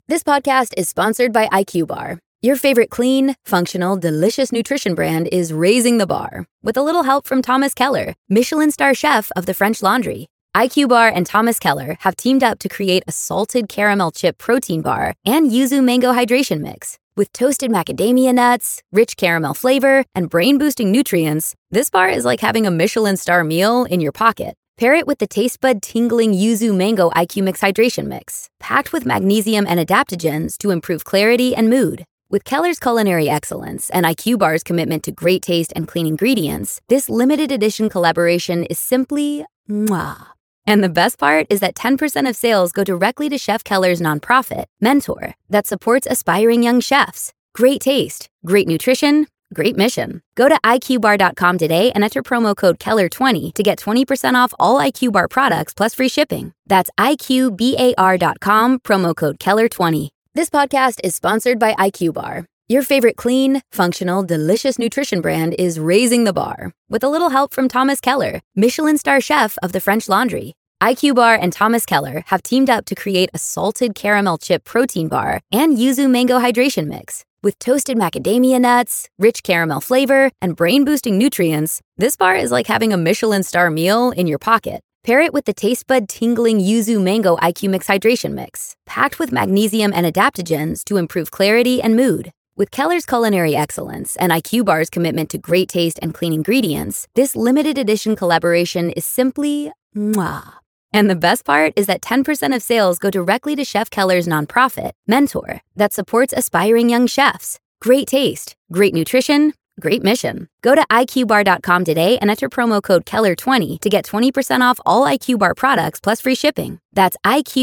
This podcast is sponsored by IQ Bar. Your favorite clean, functional, delicious nutrition brand is raising the bar with a little help from Thomas Keller, Michelin star chef of the French Laundry. IQ Bar and Thomas Keller have teamed up to create a salted caramel chip protein bar and yuzu mango hydration mix. With toasted macadamia nuts, rich caramel flavor, and brain-boosting nutrients, this bar is like having a Michelin star meal in your pocket. Pair it with the taste bud tingling yuzu mango IQ Mix hydration mix, packed with magnesium and adaptogens to improve clarity and mood. With Keller's culinary excellence and IQ Bar's commitment to great taste and clean ingredients, this limited edition collaboration is simply mwah. And the best part is that 10% of sales go directly to Chef Keller's nonprofit, Mentor, that supports aspiring young chefs. Great taste, great nutrition, great mission. Go to iqbar.com today and enter promo code Keller20 to get 20% off all IQ Bar products plus free shipping. That's iqbar.com, promo code Keller20. This podcast is sponsored by IQ Bar. Your favorite clean, functional, delicious nutrition brand is raising the bar with a little help from Thomas Keller, Michelin star chef of the French Laundry. IQ Bar and Thomas Keller have teamed up to create a salted caramel chip protein bar and yuzu mango hydration mix. With toasted macadamia nuts, rich caramel flavor, and brain-boosting nutrients, this bar is like having a Michelin star meal in your pocket. Pair it with the taste bud tingling yuzu mango IQ Mix hydration mix, packed with magnesium and adaptogens to improve clarity and mood. With Keller's culinary excellence and IQ Bar's commitment to great taste and clean ingredients, this limited edition collaboration is simply mwah. And the best part is that 10% of sales go directly to Chef Keller's nonprofit, Mentor, that supports aspiring young chefs. Great taste, great nutrition, great mission. Go to iqbar.com today and enter promo code Keller20 to get 20% off all IQ Bar products plus free shipping. That's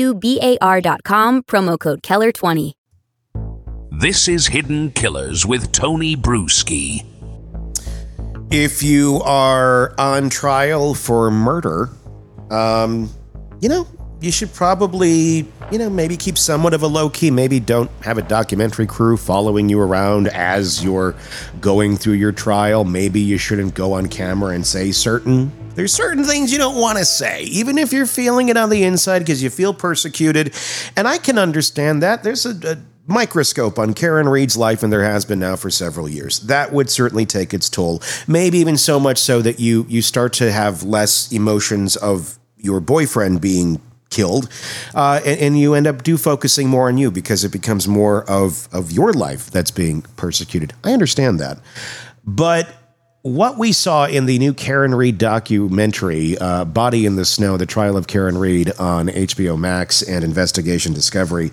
iqbar.com, promo code Keller20. This is Hidden Killers with Tony Bruschi. If you are on trial for murder, you should probably, maybe keep somewhat of a low key. Maybe don't have a documentary crew following you around as you're going through your trial. Maybe you shouldn't go on camera and say there's certain things you don't want to say, even if you're feeling it on the inside because you feel persecuted. And I can understand that. There's a microscope on Karen Read's life, and there has been now for several years. That would certainly take its toll. Maybe even so much so that you start to have less emotions of your boyfriend being killed, and you end up focusing more on you because it becomes more of your life that's being persecuted. I understand that. But what we saw in the new Karen Read documentary, Body in the Snow, The Trial of Karen Read on HBO Max and Investigation Discovery,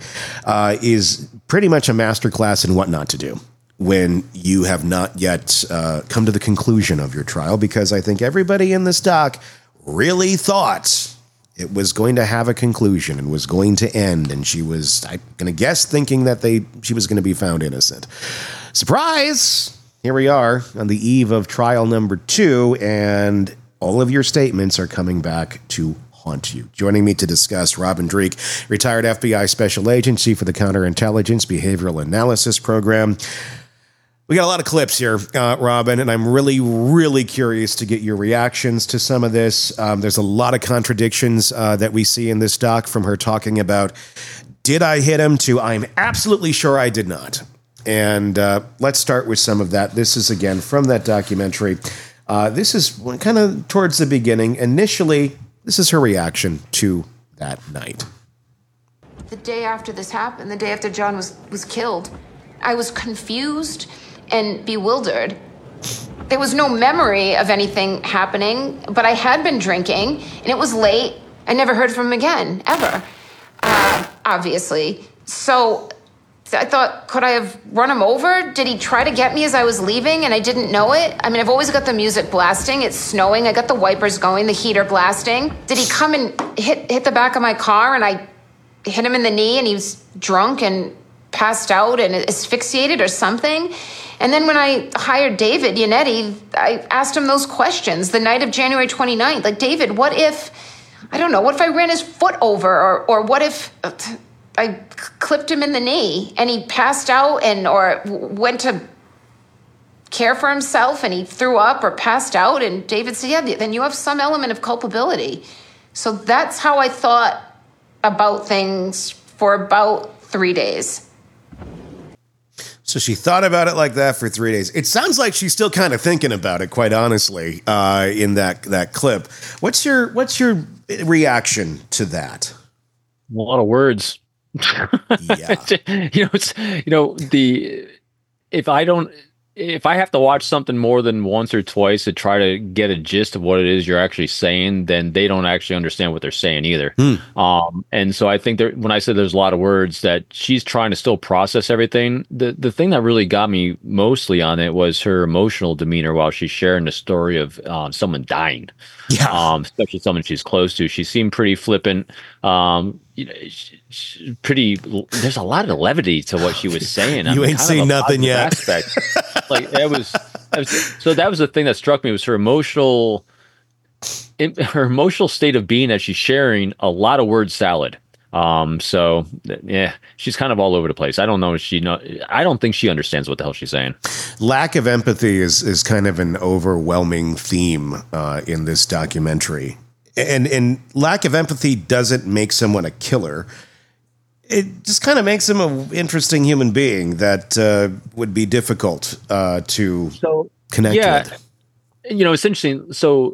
is pretty much a masterclass in what not to do when you have not yet come to the conclusion of your trial, because I think everybody in this doc really thought it was going to have a conclusion and was going to end, and she was, I'm going to guess, thinking that she was going to be found innocent. Surprise! Here we are on the eve of trial number 2, and all of your statements are coming back to haunt you. Joining me to discuss, Robin Dreeke, retired FBI Special Agent, Chief of the Counterintelligence Behavioral Analysis Program. We got a lot of clips here, Robin, and I'm really, really curious to get your reactions to some of this. There's a lot of contradictions that we see in this doc, from her talking about, did I hit him, to I'm absolutely sure I did not. And let's start with some of that. This is, again, from that documentary. This is kind of towards the beginning. Initially, this is her reaction to that night. The day after this happened, the day after John was killed, I was confused and bewildered. There was no memory of anything happening, but I had been drinking, and it was late. I never heard from him again, ever, obviously. So I thought, could I have run him over? Did he try to get me as I was leaving and I didn't know it? I mean, I've always got the music blasting. It's snowing. I got the wipers going, the heater blasting. Did he come and hit the back of my car and I hit him in the knee and he was drunk and passed out and asphyxiated or something? And then when I hired David Yannetti, I asked him those questions the night of January 29th. Like, David, what if I ran his foot over, or what if I clipped him in the knee and he passed out or went to care for himself and he threw up or passed out? And David said, yeah, then you have some element of culpability. So that's how I thought about things for about 3 days. So she thought about it like that for 3 days. It sounds like she's still kind of thinking about it, quite honestly, in that clip. What's your reaction to that? A lot of words. Yeah. If I have to watch something more than once or twice to try to get a gist of what it is you're actually saying, then they don't actually understand what they're saying either. And so I think when I said there's a lot of words, that she's trying to still process everything. The thing that really got me mostly on it was her emotional demeanor while she's sharing the story of someone dying. Yeah. Especially someone she's close to. She seemed pretty flippant. Pretty. There's a lot of levity to what she was saying. You ain't seen nothing yet. Like that was the thing that struck me was her emotional state of being as she's sharing a lot of word salad. So yeah, she's kind of all over the place. I don't know if I don't think she understands what the hell she's saying. Lack of empathy is kind of an overwhelming theme in this documentary. And lack of empathy doesn't make someone a killer. It just kind of makes him an interesting human being that would be difficult to connect with. It's interesting. So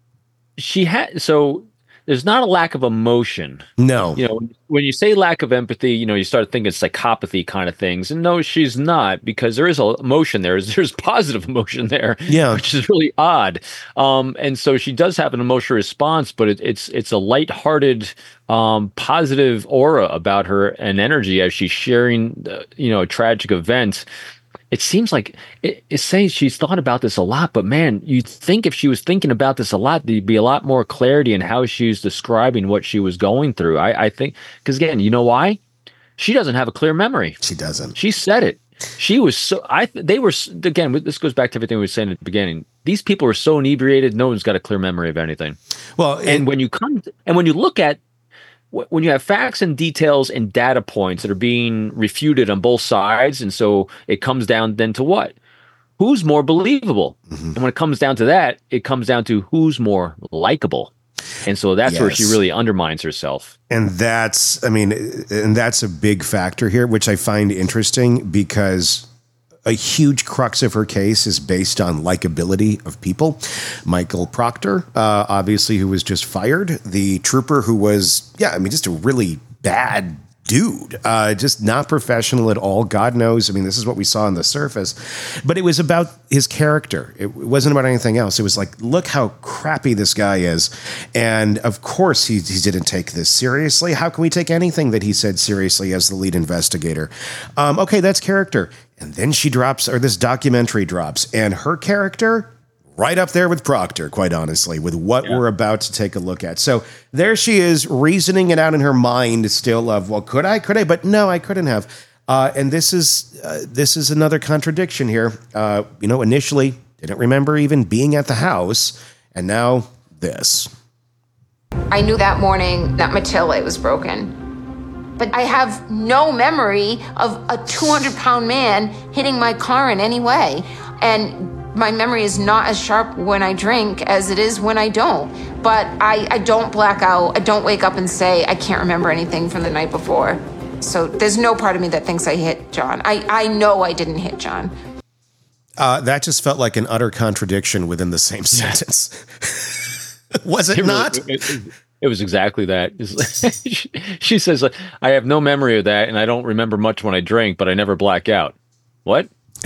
there's not a lack of emotion. No. When you say lack of empathy, you start thinking psychopathy kind of things. And no, she's not, because there is emotion there. There's positive emotion there, which is really odd. And so she does have an emotional response, but it's a lighthearted, positive aura about her and energy as she's sharing, a tragic event. It seems like it's saying she's thought about this a lot, but man, you'd think if she was thinking about this a lot, there'd be a lot more clarity in how she's describing what she was going through. I think, because again, you know why? She doesn't have a clear memory. She doesn't. She said it. She was they were, again, this goes back to everything we were saying at the beginning. These people were so inebriated, no one's got a clear memory of anything. Well, when you look at, when you have facts and details and data points that are being refuted on both sides, and so it comes down then to what? Who's more believable? Mm-hmm. And when it comes down to that, it comes down to who's more likable. And so that's where she really undermines herself. And that's a big factor here, which I find interesting, because a huge crux of her case is based on likability of people. Michael Proctor, obviously, who was just fired, the trooper who was, just a really bad dude, just not professional at all. God knows. This is what we saw on the surface, but it was about his character. It wasn't about anything else. It was like, look how crappy this guy is. And of course he didn't take this seriously. How can we take anything that he said seriously as the lead investigator? Okay, that's character. And then this documentary drops, and her character right up there with Proctor, quite honestly, with what we're about to take a look at. So there she is, reasoning it out in her mind still of, well, could I? But no, I couldn't have. And this is another contradiction here. Initially didn't remember even being at the house, and now this. I knew that morning that Matilde was broken. But I have no memory of a 200-pound man hitting my car in any way. And my memory is not as sharp when I drink as it is when I don't. But I don't black out. I don't wake up and say, I can't remember anything from the night before. So there's no part of me that thinks I hit John. I know I didn't hit John. That just felt like an utter contradiction within the same sentence. Was it not? It was exactly that. She says, I have no memory of that, and I don't remember much when I drink, but I never black out. What?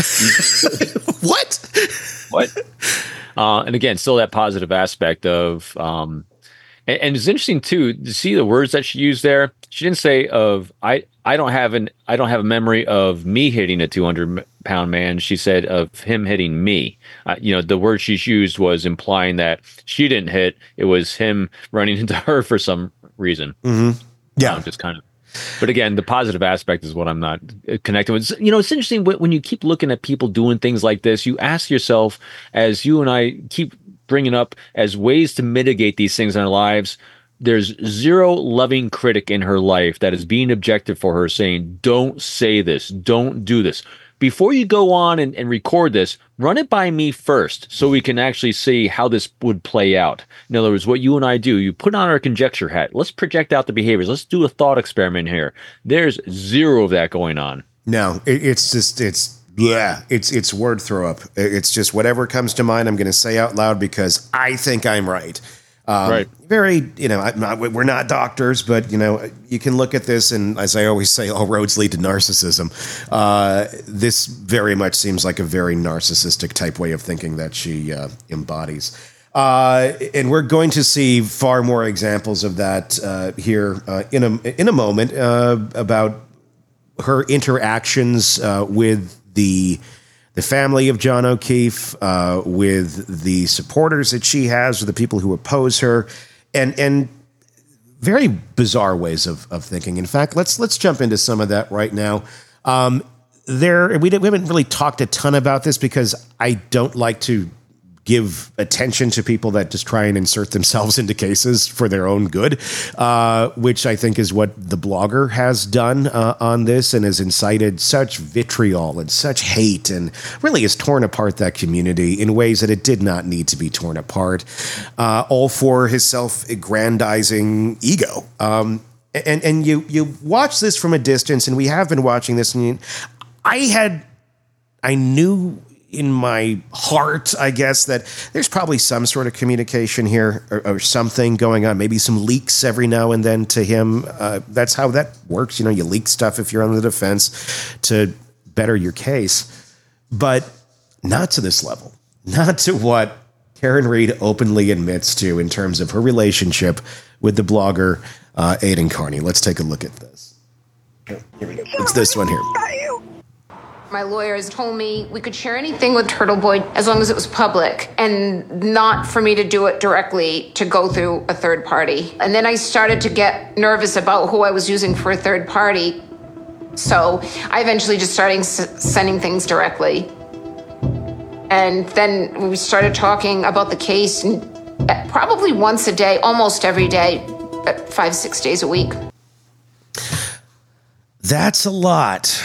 What? And again, still that positive aspect of, and it's interesting too to see the words that she used there. She didn't say I don't have a memory of me hitting a 200-pound man. She said of him hitting me. The word she's used was implying that she didn't hit. It was him running into her for some reason. Mm-hmm. Yeah, just kind of. But again, the positive aspect is what I'm not connected with. It's interesting when you keep looking at people doing things like this, you ask yourself, as you and I keep bringing up as ways to mitigate these things in our lives, there's zero loving critic in her life that is being objective for her, saying, don't say this, don't do this. before you go on and record this, run it by me first so we can actually see how this would play out. In other words, what you and I do, you put on our conjecture hat. Let's project out the behaviors. Let's do a thought experiment here. There's zero of that going on. No, it's word throw up. It's just whatever comes to mind, I'm going to say out loud because I think I'm right. Right. Very, we're not doctors, but, you can look at this and, as I always say, all roads lead to narcissism. This very much seems like a very narcissistic type way of thinking that she embodies. And we're going to see far more examples of that here in a moment about her interactions with the family of John O'Keefe, with the supporters that she has, with the people who oppose her, and very bizarre ways of thinking. In fact, let's jump into some of that right now. We haven't really talked a ton about this because I don't like to give attention to people that just try and insert themselves into cases for their own good, which I think is what the blogger has done on this and has incited such vitriol and such hate and really has torn apart that community in ways that it did not need to be torn apart, all for his self-aggrandizing ego. And you watch this from a distance, and we have been watching this, and I knew in my heart, I guess, that there's probably some sort of communication here or something going on, maybe some leaks every now and then to him. That's how that works. You leak stuff if you're on the defense to better your case, but not to this level, not to what Karen Read openly admits to in terms of her relationship with the blogger, Aidan Carney. Let's take a look at this. Here we go. It's this one here. My lawyers told me we could share anything with Turtle Boy as long as it was public and not for me to do it directly to go through a third party. And then I started to get nervous about who I was using for a third party. So I eventually just started sending things directly. And then we started talking about the case and probably once a day, almost every day, 5-6 days a week. That's a lot.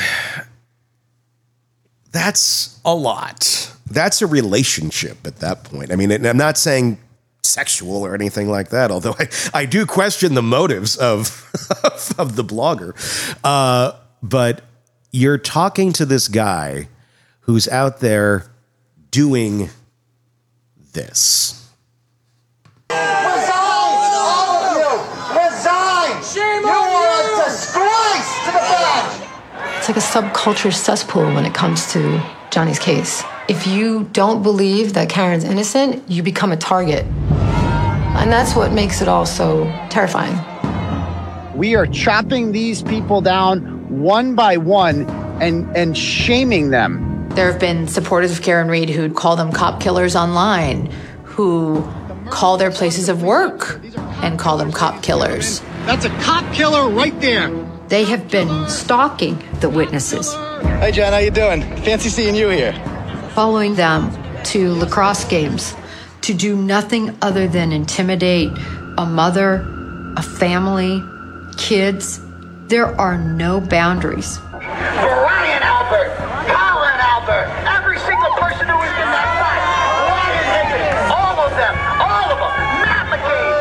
That's a lot. That's a relationship at that point. I mean, I'm not saying sexual or anything like that, although I do question the motives of of the blogger. But you're talking to this guy who's out there doing this. Resign, all of you! Resign! Shame on you! You are a disgrace to the badge! It's like a subculture cesspool when it comes to Johnny's case. If you don't believe that Karen's innocent, you become a target. And that's what makes it all so terrifying. We are chopping these people down one by one and shaming them. There have been supporters of Karen Read who call them cop killers online, who call their places of work and call them cop killers. That's a cop killer right there. They have been stalking the witnesses. Hey, Jen, how you doing? Fancy seeing you here. Following them to lacrosse games to do nothing other than intimidate a mother, a family, kids. There are no boundaries. Ryan Albert, Colin Albert, every single person who was in that fight, Ryan Higgins, all of them, Matt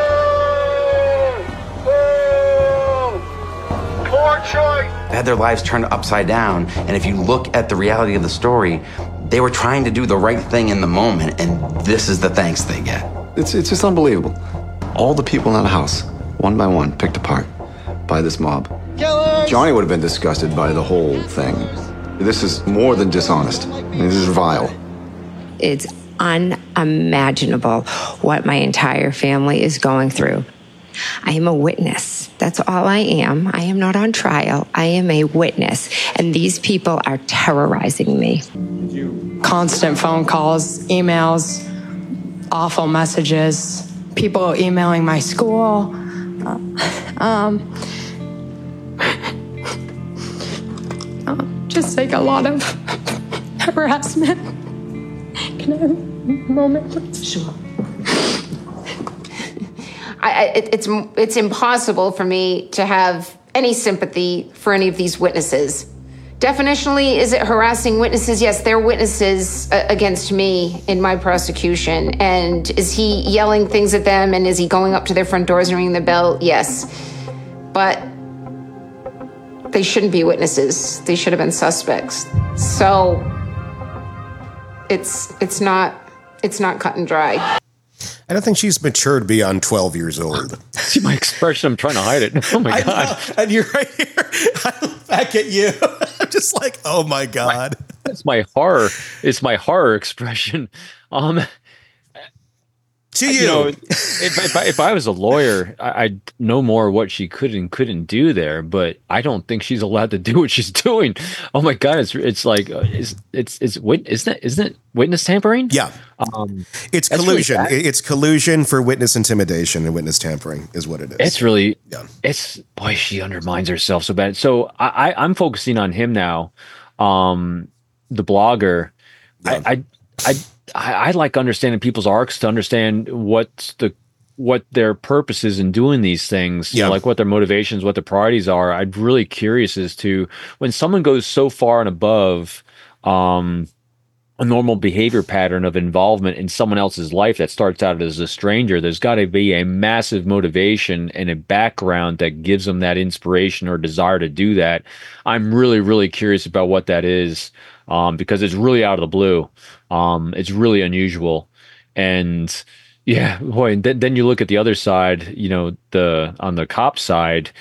McCabe. Poor Troy. They had their lives turned upside down, and if you look at the reality of the story, they were trying to do the right thing in the moment, and this is the thanks they get. It's just unbelievable. All the people in that house, one by one, picked apart by this mob. Killers! Johnny would have been disgusted by the whole thing. This is more than dishonest. I mean, this is vile. It's unimaginable what my entire family is going through. I am a witness. That's all I am. I am not on trial. I am a witness. And these people are terrorizing me. Constant phone calls, emails, awful messages, people emailing my school. Just like a lot of harassment. Can I have a moment, please? Sure. It's impossible for me to have any sympathy for any of these witnesses. Definitionally, is it harassing witnesses? Yes, they're witnesses against me in my prosecution. And is he yelling things at them? And is he going up to their front doors and ringing the bell? Yes. But they shouldn't be witnesses. They should have been suspects. So it's not cut and dry. I don't think she's matured beyond 12 years old. See my expression? I'm trying to hide it. Oh my God. And you're right here. I look back at you. I'm just like, oh my God. It's my horror. It's my horror expression. To you. You know, if I was a lawyer, I'd know more what she could and couldn't do there, but I don't think she's allowed to do what she's doing. Oh my God. It's like, isn't it witness tampering? Yeah. It's collusion. Really it's collusion for witness intimidation and witness tampering is what it is. It's really, boy, she undermines herself so bad. So I'm focusing on him now. The blogger, yeah. I like understanding people's arcs to understand what their purpose is in doing these things, you know, like what their motivations, what their priorities are. I'm really curious as to when someone goes so far and above a normal behavior pattern of involvement in someone else's life that starts out as a stranger, there's got to be a massive motivation and a background that gives them that inspiration or desire to do that. I'm really, really curious about what that is. Because it's really out of the blue. It's really unusual. And yeah, boy, and then you look at the other side, you know, on the cop side,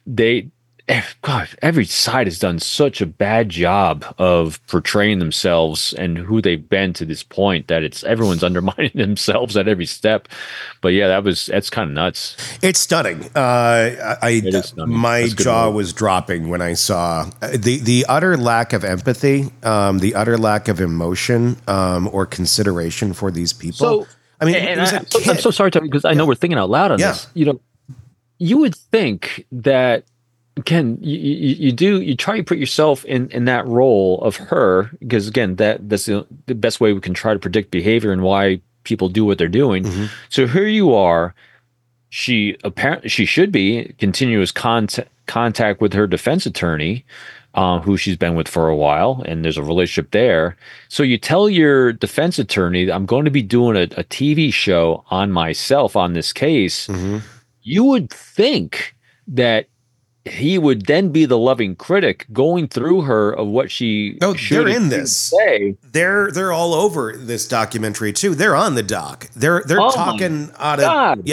every side has done such a bad job of portraying themselves and who they've been to this point that everyone's undermining themselves at every step. But yeah, that's kind of nuts. It's stunning. It is stunning. My jaw was dropping when I saw the utter lack of empathy, the utter lack of emotion or consideration for these people. So, I mean, I'm so sorry, Tony, because I know we're thinking out loud on this. You know, you would think that, Ken, you try to put yourself in that role of her, because again, that's the best way we can try to predict behavior and why people do what they're doing. Mm-hmm. So here you are. She should be in continuous contact with her defense attorney, who she's been with for a while, and there's a relationship there. So you tell your defense attorney, I'm going to be doing a TV show on myself on this case. Mm-hmm. You would think that he would then be the loving critic going through her of what she should they're in this say. They're all over this documentary too. They're on the doc. They're talking out of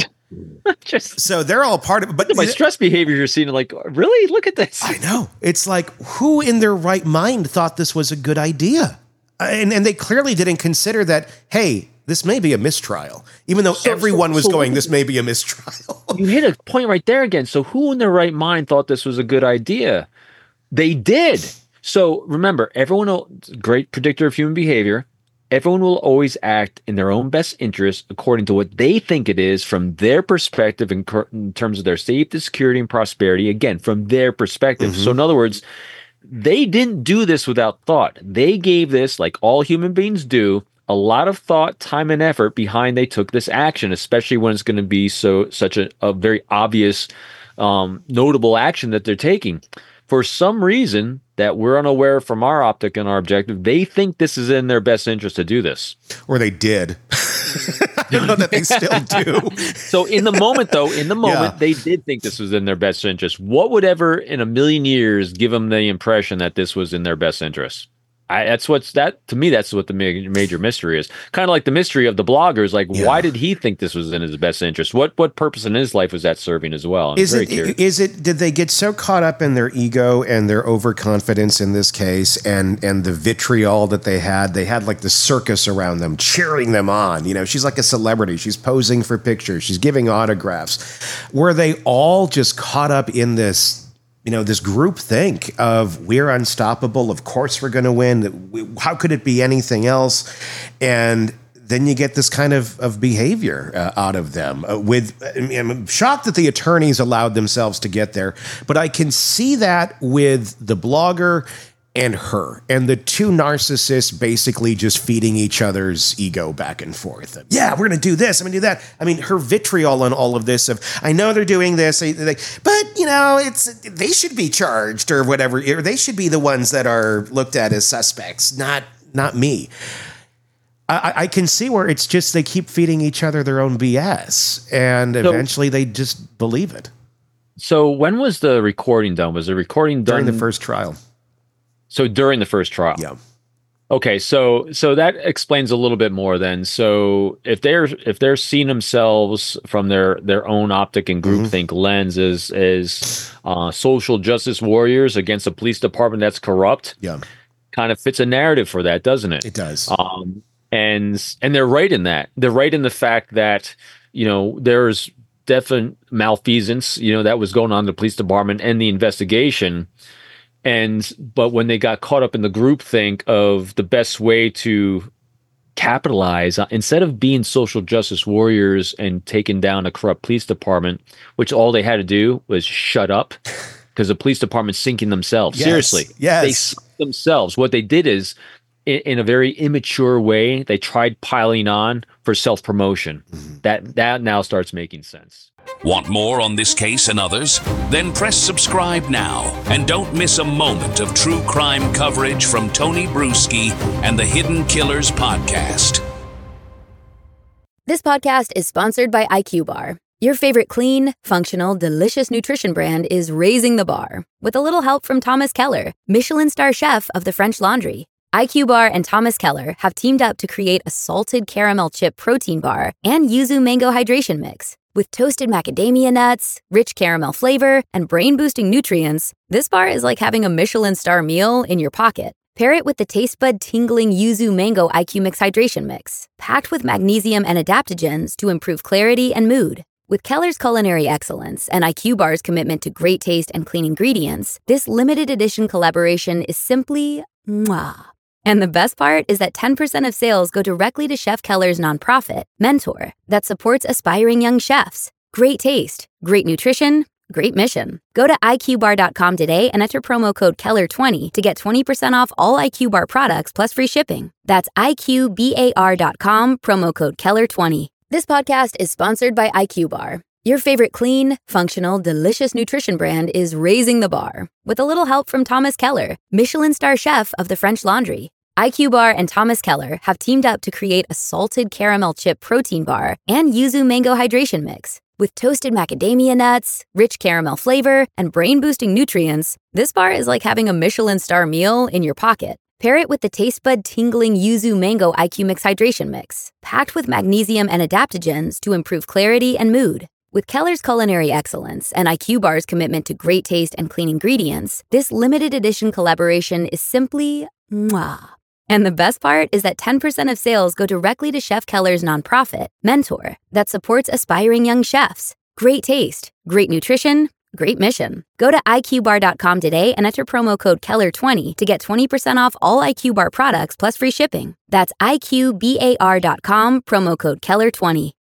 so they're all part of it. But my stress behavior you're seeing, like, really? Look at this. I know. It's like, who in their right mind thought this was a good idea? And they clearly didn't consider that, hey, this may be a mistrial, even though everyone was going, this may be a mistrial. You hit a point right there again. So who in their right mind thought this was a good idea? They did. So remember, great predictor of human behavior. Everyone will always act in their own best interest according to what they think it is from their perspective in terms of their safety, security, and prosperity. Again, from their perspective. Mm-hmm. So in other words, they didn't do this without thought. They gave this, like all human beings do, a lot of thought, time, and effort behind they took this action, especially when it's going to be such a very obvious, notable action that they're taking. For some reason that we're unaware from our optic and our objective, they think this is in their best interest to do this. Or they did. I don't know that they still do. So in the moment, they did think this was in their best interest. What would ever in a million years give them the impression that this was in their best interest? To me, that's what the major mystery is. Kind of like the mystery of the bloggers. Like, why did he think this was in his best interest? What purpose in his life was that serving as well? Did they get so caught up in their ego and their overconfidence in this case and the vitriol that they had like the circus around them, cheering them on. You know, she's like a celebrity. She's posing for pictures. She's giving autographs. Were they all just caught up in this, you know, this group think of we're unstoppable. Of course we're going to win. How could it be anything else? And then you get this kind of behavior out of them. I'm shocked that the attorneys allowed themselves to get there, but I can see that with the blogger and her, and the two narcissists basically just feeding each other's ego back and forth. Yeah, we're going to do this. I'm going to do that. I mean, her vitriol on all of this of, I know they're doing this, but, you know, they should be charged or whatever, or they should be the ones that are looked at as suspects, not me. I can see where it's just they keep feeding each other their own BS, and eventually they just believe it. So when was the recording done? Was the recording done? During the first trial. So during the first trial. Yeah. Okay, so that explains a little bit more then. So if they're seeing themselves from their own optic and groupthink lens as social justice warriors against a police department that's corrupt, kind of fits a narrative for that, doesn't it? It does. And they're right in that. They're right in the fact that, you know, there's definite malfeasance, you know, that was going on in the police department and the investigation. But when they got caught up in the groupthink of the best way to capitalize, instead of being social justice warriors and taking down a corrupt police department, which all they had to do was shut up, because the police department's sinking themselves. Yes. Seriously. Yes. They sunk themselves. What they did is, in a very immature way, they tried piling on for self-promotion. That now starts making sense. Want more on this case and others? Then press subscribe now and don't miss a moment of true crime coverage from Tony Bruschi and the Hidden Killers podcast. This podcast is sponsored by IQ Bar. Your favorite clean, functional, delicious nutrition brand is raising the bar with a little help from Thomas Keller, Michelin star chef of the French Laundry. IQ Bar and Thomas Keller have teamed up to create a salted caramel chip protein bar and yuzu mango hydration mix. With toasted macadamia nuts, rich caramel flavor, and brain-boosting nutrients, this bar is like having a Michelin star meal in your pocket. Pair it with the taste bud tingling yuzu mango IQ Mix hydration mix, packed with magnesium and adaptogens to improve clarity and mood. With Keller's culinary excellence and IQ Bar's commitment to great taste and clean ingredients, this limited edition collaboration is simply mwah. And the best part is that 10% of sales go directly to Chef Keller's nonprofit, Mentor, that supports aspiring young chefs. Great taste, great nutrition, great mission. Go to IQBar.com today and enter promo code KELLER20 to get 20% off all IQ Bar products plus free shipping. That's IQBAR.com, promo code KELLER20. This podcast is sponsored by IQ Bar. Your favorite clean, functional, delicious nutrition brand is raising the bar with a little help from Thomas Keller, Michelin star chef of the French Laundry. IQ Bar and Thomas Keller have teamed up to create a salted caramel chip protein bar and yuzu mango hydration mix. With toasted macadamia nuts, rich caramel flavor, and brain-boosting nutrients, this bar is like having a Michelin star meal in your pocket. Pair it with the taste bud tingling yuzu mango IQ Mix hydration mix, packed with magnesium and adaptogens to improve clarity and mood. With Keller's culinary excellence and IQ Bar's commitment to great taste and clean ingredients, this limited edition collaboration is simply mwah. And the best part is that 10% of sales go directly to Chef Keller's nonprofit, Mentor, that supports aspiring young chefs. Great taste, great nutrition, great mission. Go to IQBar.com today and enter promo code KELLER20 to get 20% off all IQ Bar products plus free shipping. That's IQBAR.com, promo code KELLER20.